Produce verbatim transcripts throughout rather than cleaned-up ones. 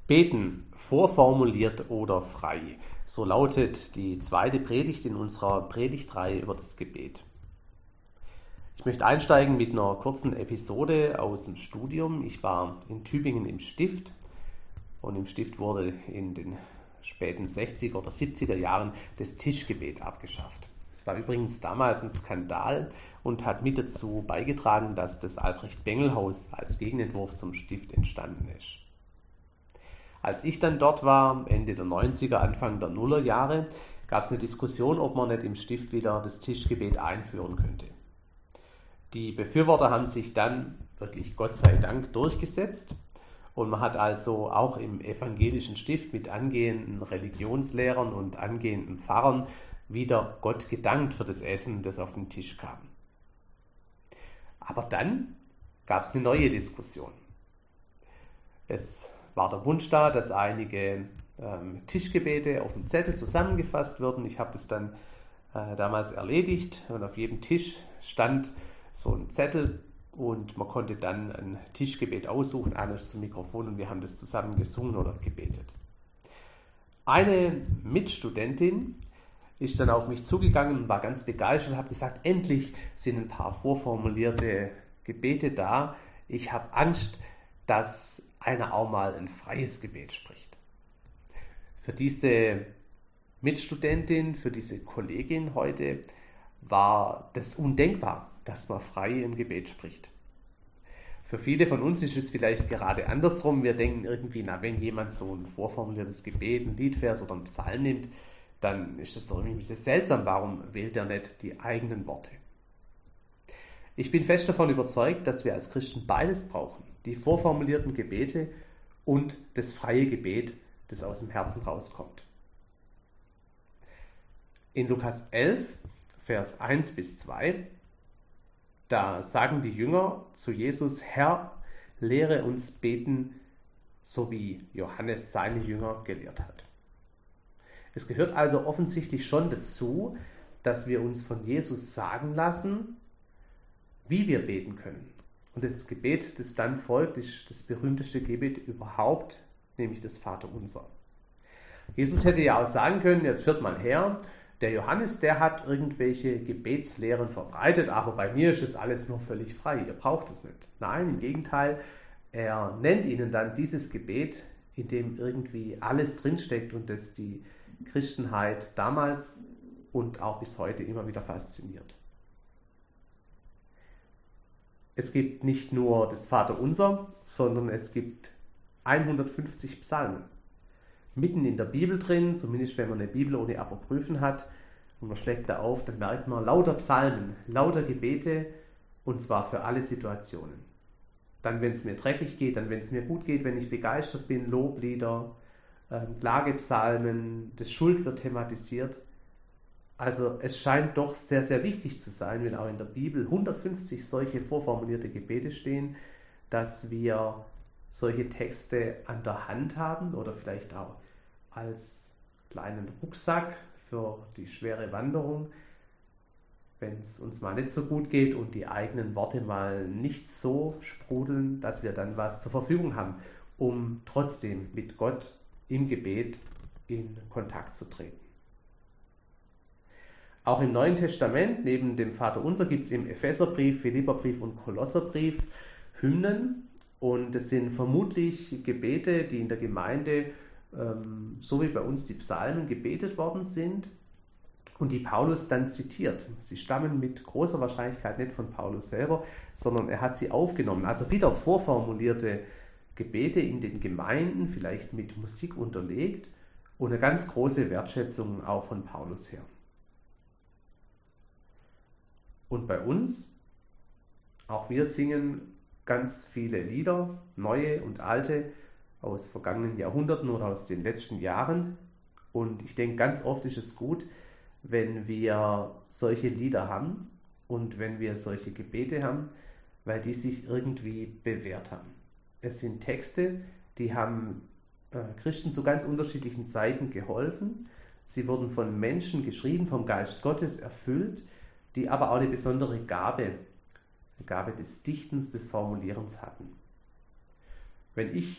Beten, vorformuliert oder frei. So lautet die zweite Predigt in unserer Predigtreihe über das Gebet. Ich möchte einsteigen mit einer kurzen Episode aus dem Studium. Ich war in Tübingen im Stift und im Stift wurde in den späten sechziger oder siebziger Jahren das Tischgebet abgeschafft. Es war übrigens damals ein Skandal und hat mit dazu beigetragen, dass das Albrecht-Bengel-Haus als Gegenentwurf zum Stift entstanden ist. Als ich dann dort war, Ende der neunziger, Anfang der Nullerjahre, gab es eine Diskussion, ob man nicht im Stift wieder das Tischgebet einführen könnte. Die Befürworter haben sich dann, wirklich Gott sei Dank, durchgesetzt und man hat also auch im evangelischen Stift mit angehenden Religionslehrern und angehenden Pfarrern wieder Gott gedankt für das Essen, das auf den Tisch kam. Aber dann gab es eine neue Diskussion. Es war der Wunsch da, dass einige ähm, Tischgebete auf dem Zettel zusammengefasst würden. Ich habe das dann äh, damals erledigt und auf jedem Tisch stand so ein Zettel und man konnte dann ein Tischgebet aussuchen, einer ist zum Mikrofon und wir haben das zusammen gesungen oder gebetet. Eine Mitstudentin ist dann auf mich zugegangen und war ganz begeistert und hat gesagt, endlich sind ein paar vorformulierte Gebete da. Ich habe Angst, dass einer auch mal ein freies Gebet spricht. Für diese Mitstudentin, für diese Kollegin heute war das undenkbar, dass man frei ein Gebet spricht. Für viele von uns ist es vielleicht gerade andersrum. Wir denken irgendwie, na, wenn jemand so ein vorformuliertes Gebet, ein Liedvers oder einen Psalm nimmt, dann ist das doch irgendwie ein bisschen seltsam. Warum wählt er nicht die eigenen Worte? Ich bin fest davon überzeugt, dass wir als Christen beides brauchen. Die vorformulierten Gebete und das freie Gebet, das aus dem Herzen rauskommt. In Lukas elf, Vers eins bis zwei, da sagen die Jünger zu Jesus, Herr, lehre uns beten, so wie Johannes seine Jünger gelehrt hat. Es gehört also offensichtlich schon dazu, dass wir uns von Jesus sagen lassen, wie wir beten können. Und das Gebet, das dann folgt, ist das berühmteste Gebet überhaupt, nämlich das Vaterunser. Jesus hätte ja auch sagen können, jetzt hört mal her, der Johannes, der hat irgendwelche Gebetslehren verbreitet, aber bei mir ist das alles nur völlig frei, ihr braucht es nicht. Nein, im Gegenteil, er nennt ihnen dann dieses Gebet, in dem irgendwie alles drinsteckt und das die Christenheit damals und auch bis heute immer wieder fasziniert. Es gibt nicht nur das Vaterunser, sondern es gibt hundertfünfzig Psalmen. Mitten in der Bibel drin, zumindest wenn man eine Bibel ohne Apokryphen hat, und man schlägt da auf, dann merkt man lauter Psalmen, lauter Gebete, und zwar für alle Situationen. Dann, wenn es mir dreckig geht, dann, wenn es mir gut geht, wenn ich begeistert bin, Loblieder, ähm, Klagepsalmen, das Schuld wird thematisiert. Also es scheint doch sehr, sehr wichtig zu sein, wenn auch in der Bibel hundertfünfzig solche vorformulierte Gebete stehen, dass wir solche Texte an der Hand haben oder vielleicht auch als kleinen Rucksack für die schwere Wanderung, wenn es uns mal nicht so gut geht und die eigenen Worte mal nicht so sprudeln, dass wir dann was zur Verfügung haben, um trotzdem mit Gott im Gebet in Kontakt zu treten. Auch im Neuen Testament, neben dem Vaterunser, gibt es im Epheserbrief, Philipperbrief und Kolosserbrief Hymnen. Und es sind vermutlich Gebete, die in der Gemeinde, ähm, so wie bei uns die Psalmen, gebetet worden sind und die Paulus dann zitiert. Sie stammen mit großer Wahrscheinlichkeit nicht von Paulus selber, sondern er hat sie aufgenommen. Also wieder vorformulierte Gebete in den Gemeinden, vielleicht mit Musik unterlegt und eine ganz große Wertschätzung auch von Paulus her. Und bei uns, auch wir singen ganz viele Lieder, neue und alte, aus vergangenen Jahrhunderten oder aus den letzten Jahren. Und ich denke, ganz oft ist es gut, wenn wir solche Lieder haben und wenn wir solche Gebete haben, weil die sich irgendwie bewährt haben. Es sind Texte, die haben äh, Christen zu ganz unterschiedlichen Zeiten geholfen. Sie wurden von Menschen geschrieben, vom Geist Gottes erfüllt, die aber auch eine besondere Gabe, eine Gabe des Dichtens, des Formulierens hatten. Wenn ich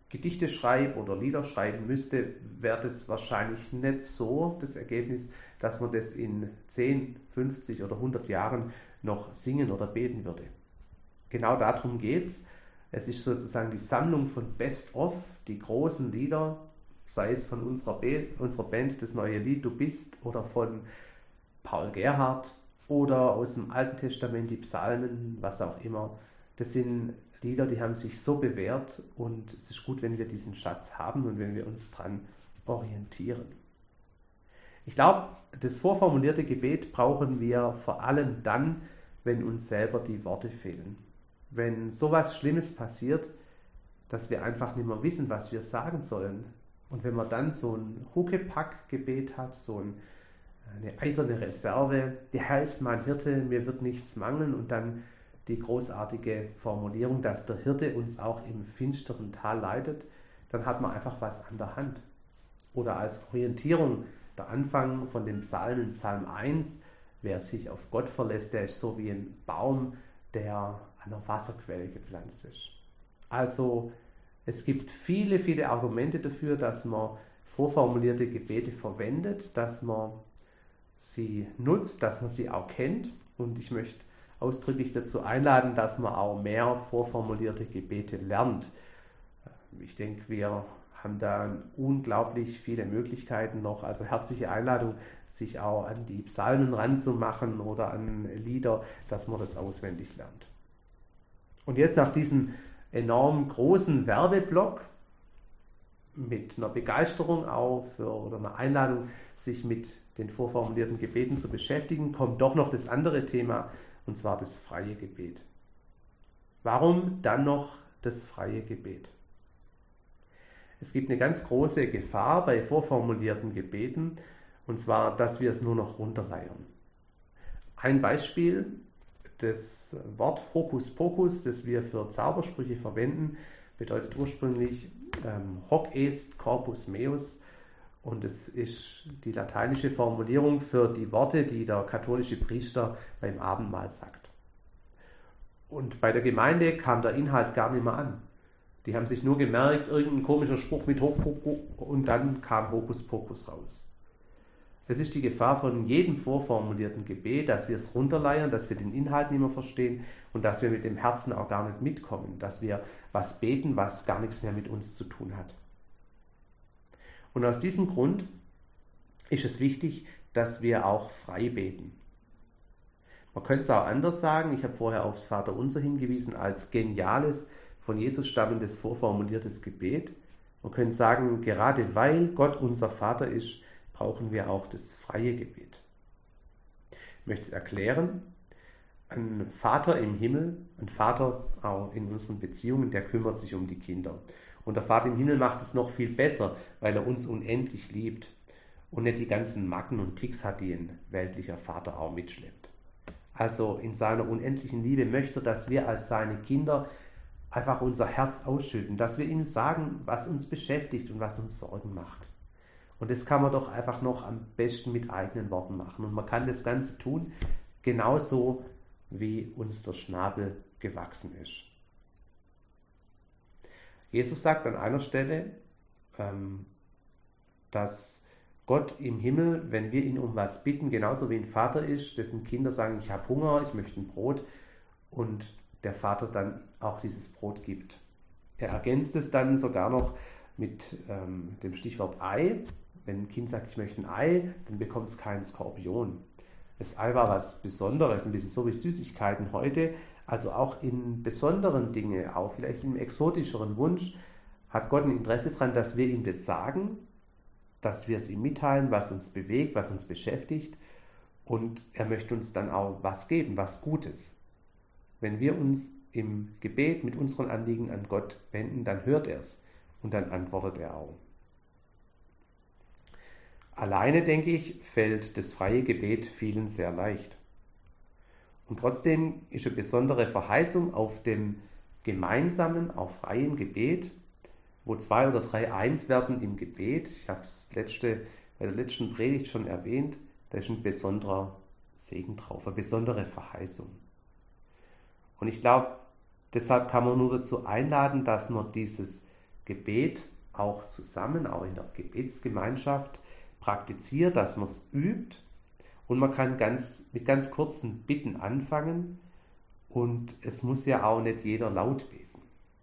Gedichte schreibe oder Lieder schreiben müsste, wäre das wahrscheinlich nicht so das Ergebnis, dass man das in zehn, fünfzig oder hundert Jahren noch singen oder beten würde. Genau darum geht's. Es ist sozusagen die Sammlung von Best-of, die großen Lieder, sei es von unserer, Be- unserer Band Das neue Lied Du bist oder von Paul Gerhardt oder aus dem Alten Testament die Psalmen, was auch immer. Das sind Lieder, die haben sich so bewährt und es ist gut, wenn wir diesen Schatz haben und wenn wir uns dran orientieren. Ich glaube, das vorformulierte Gebet brauchen wir vor allem dann, wenn uns selber die Worte fehlen. Wenn sowas Schlimmes passiert, dass wir einfach nicht mehr wissen, was wir sagen sollen. Und wenn man dann so ein Huckepack-Gebet hat, so ein, eine eiserne Reserve, der Herr ist mein Hirte, mir wird nichts mangeln, und dann die großartige Formulierung, dass der Hirte uns auch im finsteren Tal leitet, dann hat man einfach was an der Hand. Oder als Orientierung der Anfang von dem Psalmen, Psalm eins, wer sich auf Gott verlässt, der ist so wie ein Baum, der an einer Wasserquelle gepflanzt ist. Also es gibt viele, viele Argumente dafür, dass man vorformulierte Gebete verwendet, dass man sie nutzt, dass man sie auch kennt. Und ich möchte ausdrücklich dazu einladen, dass man auch mehr vorformulierte Gebete lernt. Ich denke, wir haben da unglaublich viele Möglichkeiten noch. Also herzliche Einladung, sich auch an die Psalmen ranzumachen oder an Lieder, dass man das auswendig lernt. Und jetzt nach diesem enorm großen Werbeblock mit einer Begeisterung auch für, oder einer Einladung, sich mit den vorformulierten Gebeten zu beschäftigen, kommt doch noch das andere Thema, und zwar das freie Gebet. Warum dann noch das freie Gebet? Es gibt eine ganz große Gefahr bei vorformulierten Gebeten, und zwar, dass wir es nur noch runterleiern. Ein Beispiel, das Wort Hokuspokus, das wir für Zaubersprüche verwenden, bedeutet ursprünglich ähm, Hoc est corpus meus, und es ist die lateinische Formulierung für die Worte, die der katholische Priester beim Abendmahl sagt. Und bei der Gemeinde kam der Inhalt gar nicht mehr an. Die haben sich nur gemerkt, irgendein komischer Spruch mit Hokuspokus, und dann kam Hokuspokus raus. Das ist die Gefahr von jedem vorformulierten Gebet, dass wir es runterleiern, dass wir den Inhalt nicht mehr verstehen und dass wir mit dem Herzen auch gar nicht mitkommen, dass wir was beten, was gar nichts mehr mit uns zu tun hat. Und aus diesem Grund ist es wichtig, dass wir auch frei beten. Man könnte es auch anders sagen, ich habe vorher aufs Vaterunser hingewiesen, als geniales, von Jesus stammendes, vorformuliertes Gebet. Man könnte sagen, gerade weil Gott unser Vater ist, brauchen wir auch das freie Gebet. Ich möchte es erklären. Ein Vater im Himmel, ein Vater auch in unseren Beziehungen, der kümmert sich um die Kinder. Und der Vater im Himmel macht es noch viel besser, weil er uns unendlich liebt und nicht die ganzen Macken und Ticks hat, die ein weltlicher Vater auch mitschleppt. Also in seiner unendlichen Liebe möchte er, dass wir als seine Kinder einfach unser Herz ausschütten, dass wir ihm sagen, was uns beschäftigt und was uns Sorgen macht. Und das kann man doch einfach noch am besten mit eigenen Worten machen. Und man kann das Ganze tun, genauso wie uns der Schnabel gewachsen ist. Jesus sagt an einer Stelle, dass Gott im Himmel, wenn wir ihn um was bitten, genauso wie ein Vater ist, dessen Kinder sagen, ich habe Hunger, ich möchte ein Brot, und der Vater dann auch dieses Brot gibt. Er ergänzt es dann sogar noch mit ähm, dem Stichwort Ei. Wenn ein Kind sagt, ich möchte ein Ei, dann bekommt es keinen Skorpion. Das Ei war was Besonderes, ein bisschen so wie Süßigkeiten heute. Also auch in besonderen Dingen, auch vielleicht im exotischeren Wunsch, hat Gott ein Interesse daran, dass wir ihm das sagen, dass wir es ihm mitteilen, was uns bewegt, was uns beschäftigt. Und er möchte uns dann auch was geben, was Gutes. Wenn wir uns im Gebet mit unseren Anliegen an Gott wenden, dann hört er es und dann antwortet er auch. Alleine, denke ich, fällt das freie Gebet vielen sehr leicht. Und trotzdem ist eine besondere Verheißung auf dem gemeinsamen, auch freien Gebet, wo zwei oder drei eins werden im Gebet. Ich habe es letzte, bei der letzten Predigt schon erwähnt, da ist ein besonderer Segen drauf, eine besondere Verheißung. Und ich glaube, deshalb kann man nur dazu einladen, dass man dieses Gebet auch zusammen, auch in der Gebetsgemeinschaft praktiziert, dass man es übt. Und man kann ganz, mit ganz kurzen Bitten anfangen und es muss ja auch nicht jeder laut beten.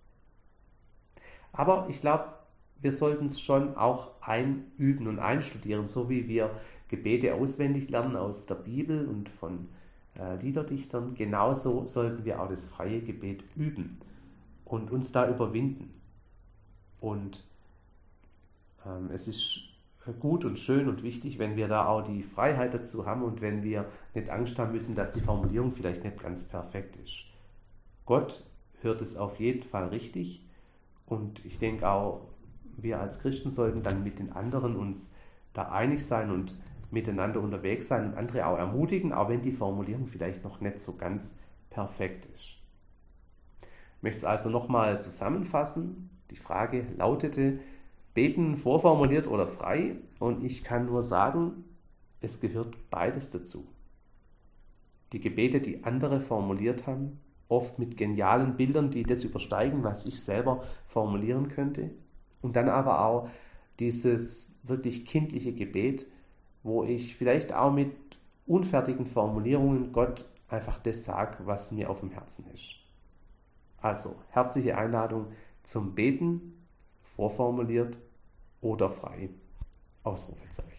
Aber ich glaube, wir sollten es schon auch einüben und einstudieren, so wie wir Gebete auswendig lernen aus der Bibel und von äh, Liederdichtern. Genauso sollten wir auch das freie Gebet üben und uns da überwinden. Und ähm, es ist gut und schön und wichtig, wenn wir da auch die Freiheit dazu haben und wenn wir nicht Angst haben müssen, dass die Formulierung vielleicht nicht ganz perfekt ist. Gott hört es auf jeden Fall richtig und ich denke auch, wir als Christen sollten dann mit den anderen uns da einig sein und miteinander unterwegs sein und andere auch ermutigen, auch wenn die Formulierung vielleicht noch nicht so ganz perfekt ist. Ich möchte es also nochmal zusammenfassen. Die Frage lautete, Beten vorformuliert oder frei? Und ich kann nur sagen, es gehört beides dazu. Die Gebete, die andere formuliert haben, oft mit genialen Bildern, die das übersteigen, was ich selber formulieren könnte. Und dann aber auch dieses wirklich kindliche Gebet, wo ich vielleicht auch mit unfertigen Formulierungen Gott einfach das sage, was mir auf dem Herzen ist. Also, herzliche Einladung zum Beten, vorformuliert oder frei. Ausrufezeichen.